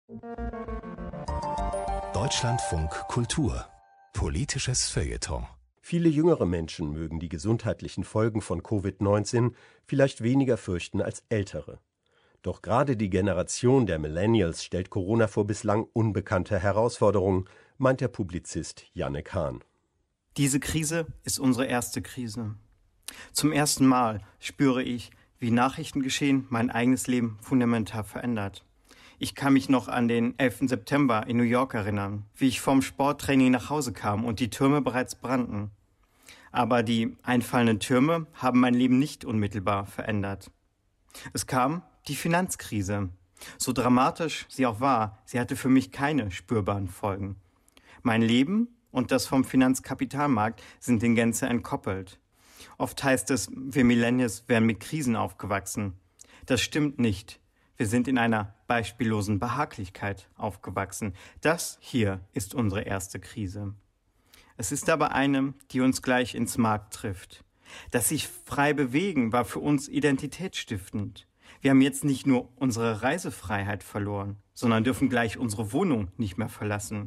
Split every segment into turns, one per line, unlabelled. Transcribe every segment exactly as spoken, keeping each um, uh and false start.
Deutschlandfunk Kultur. Politisches Feuilleton.
Viele jüngere Menschen mögen die gesundheitlichen Folgen von Covid neunzehn vielleicht weniger fürchten als ältere. Doch gerade die Generation der Millennials stellt Corona vor bislang unbekannte Herausforderungen, meint der Publizist Yannick Hahn.
Diese Krise ist unsere erste Krise. Zum ersten Mal spüre ich, wie Nachrichtengeschehen mein eigenes Leben fundamental verändert. Ich kann mich noch an den elften September in New York erinnern, wie ich vom Sporttraining nach Hause kam und die Türme bereits brannten. Aber die einfallenden Türme haben mein Leben nicht unmittelbar verändert. Es kam die Finanzkrise. So dramatisch sie auch war, sie hatte für mich keine spürbaren Folgen. Mein Leben und das vom Finanzkapitalmarkt sind in Gänze entkoppelt. Oft heißt es, wir Millennials wären mit Krisen aufgewachsen. Das stimmt nicht. Wir sind in einer beispiellosen Behaglichkeit aufgewachsen. Das hier ist unsere erste Krise. Es ist aber eine, die uns gleich ins Mark trifft. Das sich frei bewegen war für uns identitätsstiftend. Wir haben jetzt nicht nur unsere Reisefreiheit verloren, sondern dürfen gleich unsere Wohnung nicht mehr verlassen.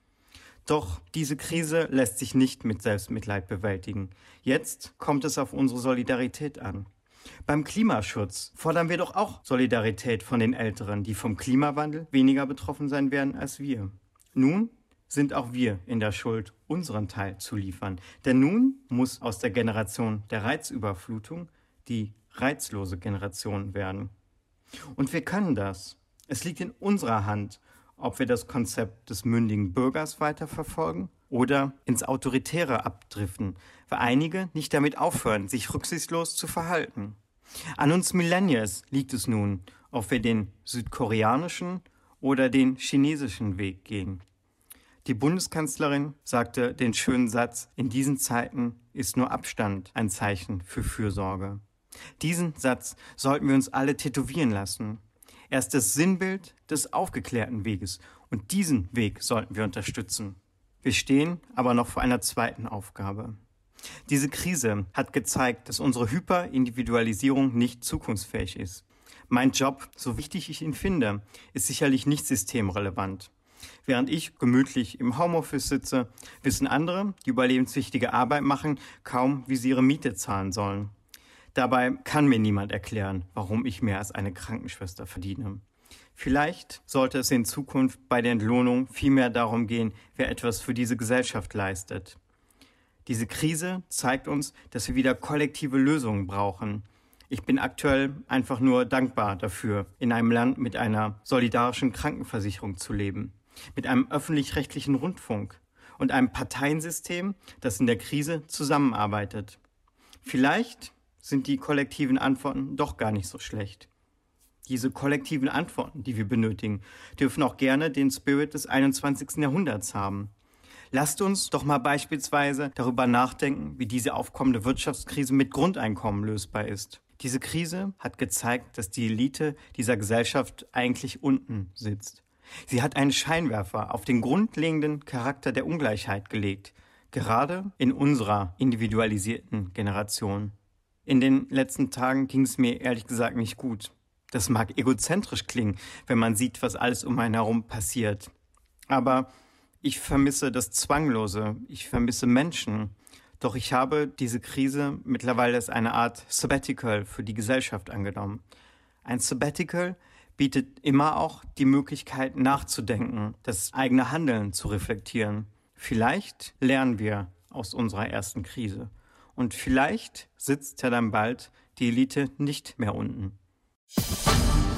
Doch diese Krise lässt sich nicht mit Selbstmitleid bewältigen. Jetzt kommt es auf unsere Solidarität an. Beim Klimaschutz fordern wir doch auch Solidarität von den Älteren, die vom Klimawandel weniger betroffen sein werden als wir. Nun sind auch wir in der Schuld, unseren Teil zu liefern. Denn nun muss aus der Generation der Reizüberflutung die reizlose Generation werden. Und wir können das. Es liegt in unserer Hand, ob wir das Konzept des mündigen Bürgers weiterverfolgen oder ins Autoritäre abdriften, weil einige nicht damit aufhören, sich rücksichtslos zu verhalten. An uns Millennials liegt es nun, ob wir den südkoreanischen oder den chinesischen Weg gehen. Die Bundeskanzlerin sagte den schönen Satz, in diesen Zeiten ist nur Abstand ein Zeichen für Fürsorge. Diesen Satz sollten wir uns alle tätowieren lassen. Er ist das Sinnbild des aufgeklärten Weges und diesen Weg sollten wir unterstützen. Wir stehen aber noch vor einer zweiten Aufgabe. Diese Krise hat gezeigt, dass unsere Hyperindividualisierung nicht zukunftsfähig ist. Mein Job, so wichtig ich ihn finde, ist sicherlich nicht systemrelevant. Während ich gemütlich im Homeoffice sitze, wissen andere, die überlebenswichtige Arbeit machen, kaum, wie sie ihre Miete zahlen sollen. Dabei kann mir niemand erklären, warum ich mehr als eine Krankenschwester verdiene. Vielleicht sollte es in Zukunft bei der Entlohnung vielmehr darum gehen, wer etwas für diese Gesellschaft leistet. Diese Krise zeigt uns, dass wir wieder kollektive Lösungen brauchen. Ich bin aktuell einfach nur dankbar dafür, in einem Land mit einer solidarischen Krankenversicherung zu leben, mit einem öffentlich-rechtlichen Rundfunk und einem Parteiensystem, das in der Krise zusammenarbeitet. Vielleicht sind die kollektiven Antworten doch gar nicht so schlecht. Diese kollektiven Antworten, die wir benötigen, dürfen auch gerne den Spirit des einundzwanzigsten Jahrhunderts haben. Lasst uns doch mal beispielsweise darüber nachdenken, wie diese aufkommende Wirtschaftskrise mit Grundeinkommen lösbar ist. Diese Krise hat gezeigt, dass die Elite dieser Gesellschaft eigentlich unten sitzt. Sie hat einen Scheinwerfer auf den grundlegenden Charakter der Ungleichheit gelegt, gerade in unserer individualisierten Generation. In den letzten Tagen ging es mir ehrlich gesagt nicht gut. Das mag egozentrisch klingen, wenn man sieht, was alles um einen herum passiert. Aber ich vermisse das Zwanglose, ich vermisse Menschen. Doch ich habe diese Krise mittlerweile als eine Art Sabbatical für die Gesellschaft angenommen. Ein Sabbatical bietet immer auch die Möglichkeit nachzudenken, das eigene Handeln zu reflektieren. Vielleicht lernen wir aus unserer ersten Krise. Und vielleicht sitzt ja dann bald die Elite nicht mehr unten.